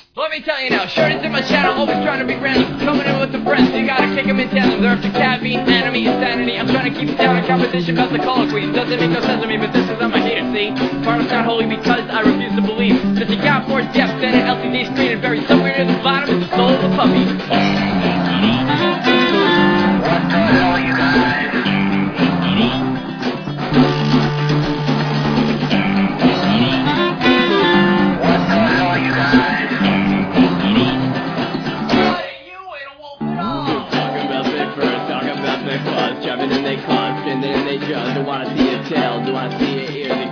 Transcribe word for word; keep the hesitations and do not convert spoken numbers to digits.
Let me tell you now, Shorty's in my channel, always trying to be random, coming in with the friends, you gotta kick them and tell them, they're after caffeine, enemy, insanity, I'm trying to keep it down in competition about the colloquies, doesn't make no sense to me, but this is on my hater, see, part of not holy because I refuse to believe, that you got more depth than an L C D screen, and buried somewhere near the bottom is the soul of a puppy. Jumping in their cars, and then they just don't wanna see your tail, don't wanna see your ears.